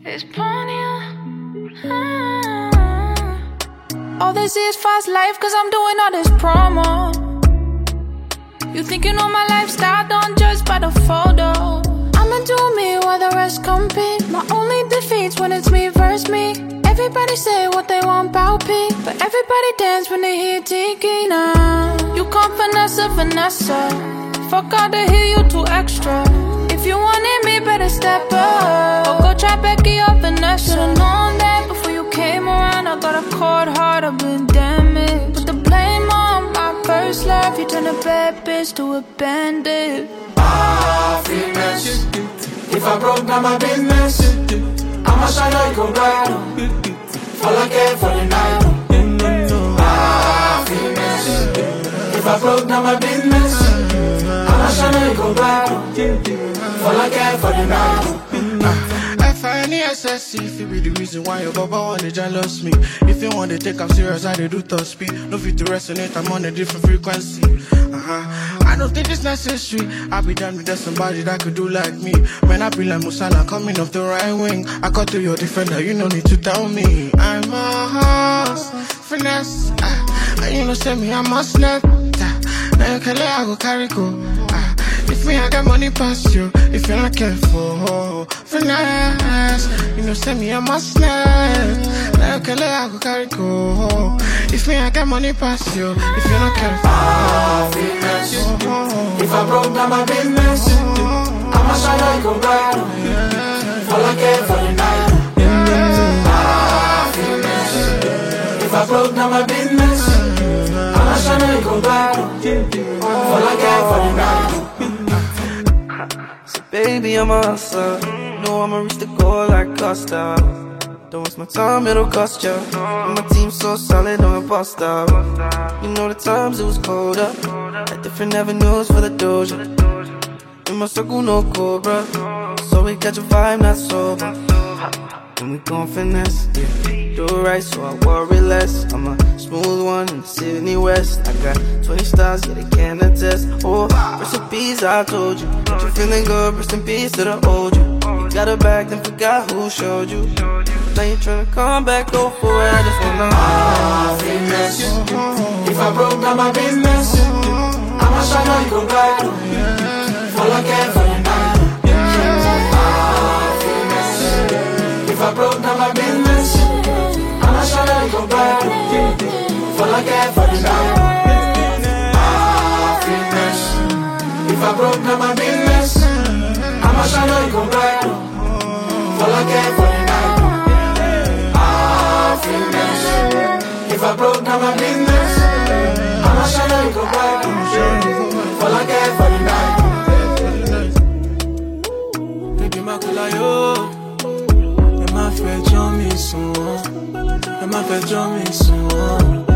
It's Ponyo. All they see is fast life cause I'm doing all this promo. You think you know my lifestyle, don't judge by the photo. I'ma do me while the rest compete. My only defeat's when it's me versus me. Everybody say what they want about P, but everybody dance when they hear Tiki now. You can't finesse Vanessa. Fuck out to hear you too extra. If you wanted me, better step up. Or go try Becky or Vanessa. Should've known that before you came around. I got a cold heart, I've been damaged. Put the blame on my first love. You turn a bad bitch to a bandit. Finesse. If I broke down my business, I'ma shine like a bright. All I care for the night. Finesse. If I broke down my business, I'ma shine like a bright. All I care for the night. F-I-N-E-S-S-C, if it be the reason why your baba wanna jealous me. If you want to take I'm serious, I do top speed. No fit to resonate, I'm on a different frequency. I don't think it's necessary. I'll be done with that somebody that could do like me. Man, I be like Musala coming off the right wing. I cut to your defender, you no need to tell me. I'm a horse, finesse. And you know send me, I must snap. Now you can let I go carry go. If me, I got money past you. If you're not careful, finesse. You know, send me a must snap. Now you can let I go carry go. If me, I got money past you. If you're not careful, finesse. If I broke down my business, I'ma shine like a bright. All I care for the night. Finesse. If I broke down my business, I'ma shine like a bright. All I care for the night. So baby, I'm a hustler. Know I'ma reach the goal like Costa. Don't waste my time, it'll cost ya. And my team's so solid, don't bust out. You know the times it was colder. Had different avenues for the doja. In my circle, no cobra. So we catch a vibe, not sober. When we gon' finesse, yeah. Do it right, so I worry less. I'm a smooth one in the Sydney West. I got 20 stars, yeah, they can't attest. Oh, recipes, I told you. But you feeling good, rest in peace to the old you. You got it back, then forgot who showed you. Now you tryna come back, go for it, I just wanna finesse. If I broke down my business, I'ma shine like a bright. All I care for the night. If I broke down my business, I'ma shine like a bright. All I care for the night. Finesse. If I broke down my business, I'ma shine like a bright. All I care for the night. Finesse. If I broke down my business, I'ma shine like a bright. All I care for the night. Baby, my kulayo. Ẹ má fẹjọ́ mi sùn wọ́n.